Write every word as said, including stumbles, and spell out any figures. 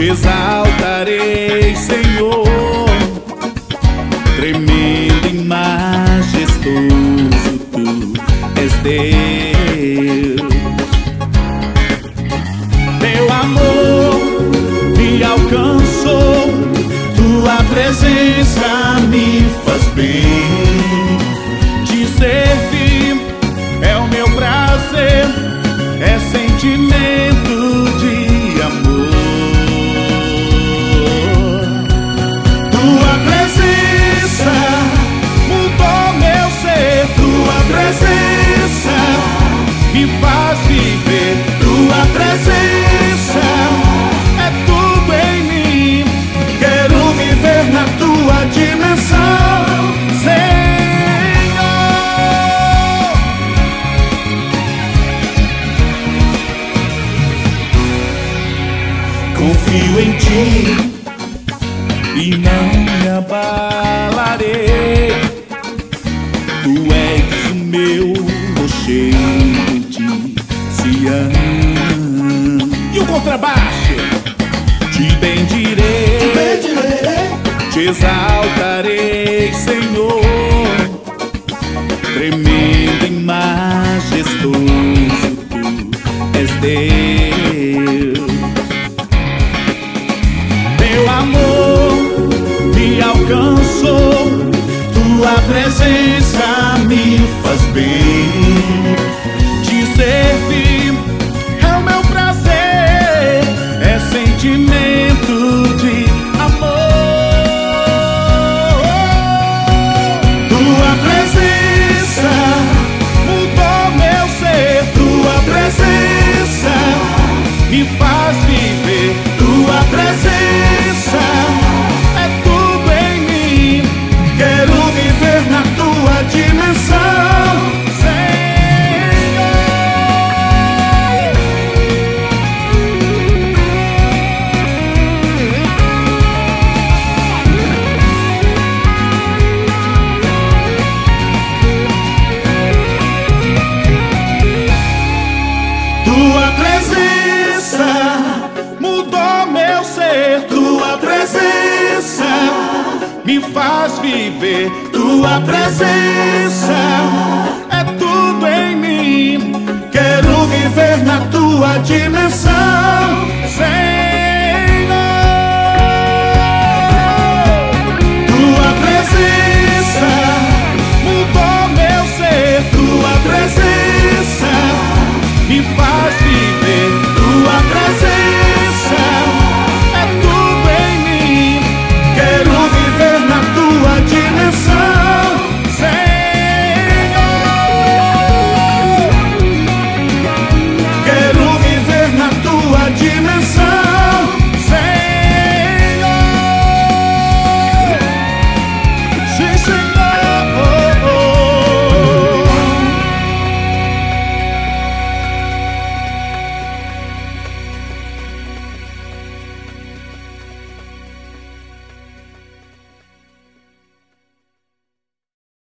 exaltarei, Senhor, tremendo e majestoso Tu és Deus. Teu amor me alcançou, Tua presença me faz bem. Te servir é o meu prazer, é sentimento de amor. Tua presença mudou meu ser, Tua presença me faz viver. Tua presença é tudo em mim, quero viver na Tua dimensão, Senhor. Confio em Ti e não me abalarei. Tu és o meu rochedo, em Ti se ama. E o contrabaixo? Te bendirei, te bendirei, te exaltarei, Senhor, tremendo e majestoso Tu és Deus. Teu amor me alcançou, Tua presença me faz bem. Te servir é o meu prazer, é sentimento de amor. Tua presença mudou meu ser, Tua presença me faz viver. Tua presença é tudo em mim, quero viver na Tua dimensão, Senhor. Tua presença mudou meu ser, Tua presença me faz viver. Tua presença